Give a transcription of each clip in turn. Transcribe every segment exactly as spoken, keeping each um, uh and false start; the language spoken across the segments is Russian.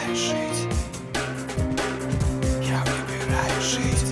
выбираю жить. Я выбираю жить.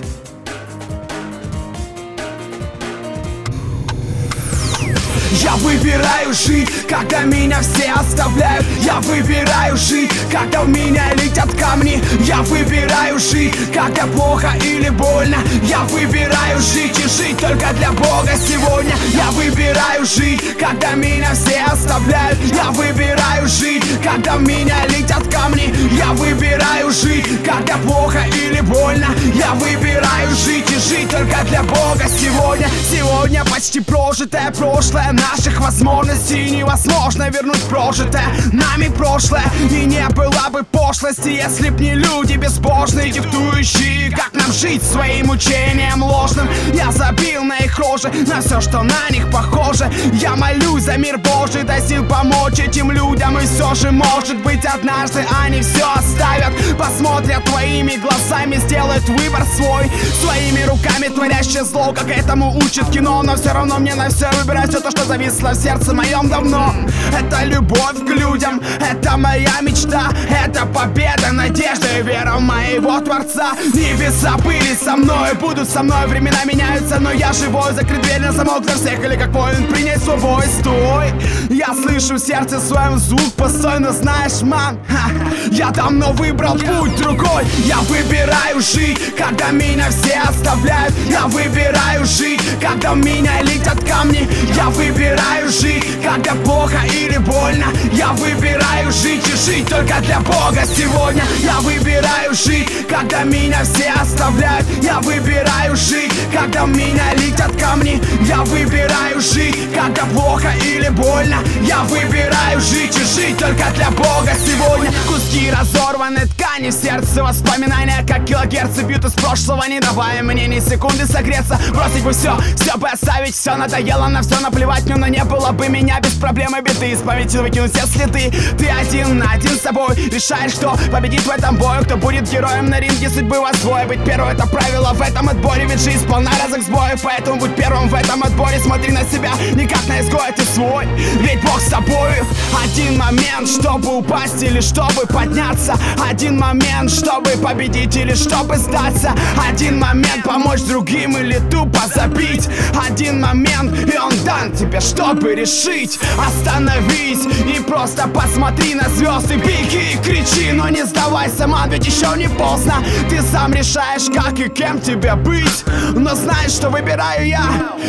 Я выбираю жить, когда меня все оставляют. Я выбираю жить, когда в меня летят камни. Я выбираю жить, когда плохо или больно. Я выбираю жить и жить только для Бога сегодня. Я выбираю жить, когда меня все оставляют. Я выбираю жить, когда в меня летят камни. Я выбираю жить, когда плохо или больно. Я выбираю жить и жить только для Бога сегодня. Сегодня почти прожитое прошлое наших возможностей невозможно вернуть прожитое нами прошлое. И не было бы пошлости, если б не люди безбожные, диктующие, как нам жить своим учением ложным. Я забил на их рожи, на все, что на них похоже. Я молюсь за мир Божий, дай сил помочь этим людям. И все же, может быть, однажды они все оставят, посмотрят твоими глазами, сделают выбор свой, своими руками творящее зло, как этому учит кино. Но все равно мне на все выбирать все то, что зависло в сердце моем давно. Это любовь к людям, это моя мечта, это победа, надежда и вера в моего Творца. Небеса были со мной, будут со мной, времена меняются, но я живой. Закрыть дверь на замок для всех, или как воин принять свой бой. Стой, я слышу в сердце своем звук постой, но знаешь, мам, ха, я давно выбрал путь другой. Я выбираю жить, когда меня все оставляют. Я выбираю жить, когда в меня летят камни. Я выбираю жить, когда плохо или больно. Я выбираю жить и жить только для Бога сегодня. Я выбираю жить, когда меня все оставляют. Я выбираю жить, когда в меня летят камни. Я выбираю жить, когда плохо или больно. Я выбираю жить и жить только для Бога сегодня. Куски разорваны ткани, в сердце воспоминания, как килогерцы бьют из прошлого, не давая мне ни секунды согреться. Бросить бы все, все бы оставить, все надоело, на все наплевать. Но не было бы меня без проблем и беды. Из памяти выкинуть все следы. Ты один на один с собой решаешь, кто победит в этом бою, кто будет героем на ринге судьбы вас двое. Быть первым — это правило в этом отборе, ведь жизнь полна разных сбоев. Поэтому будь первым в этом отборе, смотри на себя не как на изгоя, ты свой, ведь Бог с тобою. Один момент, чтобы упасть или чтобы подняться. Один момент, чтобы победить или чтобы сдаться. Один момент, помочь другим или тупо забить. Один момент, и он дан тебе, чтобы решить. Остановись и просто посмотри на звезды. Беги и кричи, но не сдавайся, ман, ведь еще не поздно. Ты сам решаешь, как и кем тебе быть. Но знаешь, что выбираю я?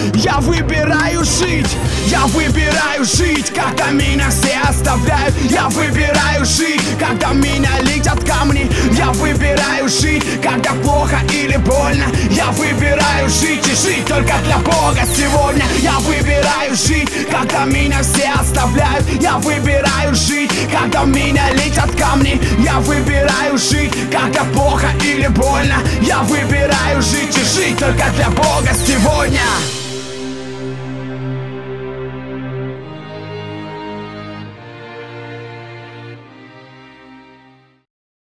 Я выбираю жить. Я выбираю жить, когда меня все оставляют. Я выбираю жить, когда в меня летят камни. Я выбираю жить, когда плохо или больно. Я выбираю жить и жить только для Бога сегодня. Я выбираю жить, когда меня все оставляют. Я выбираю жить, когда в меня летят камни. Я выбираю жить, когда плохо или больно. Я выбираю жить и жить только для Бога сегодня.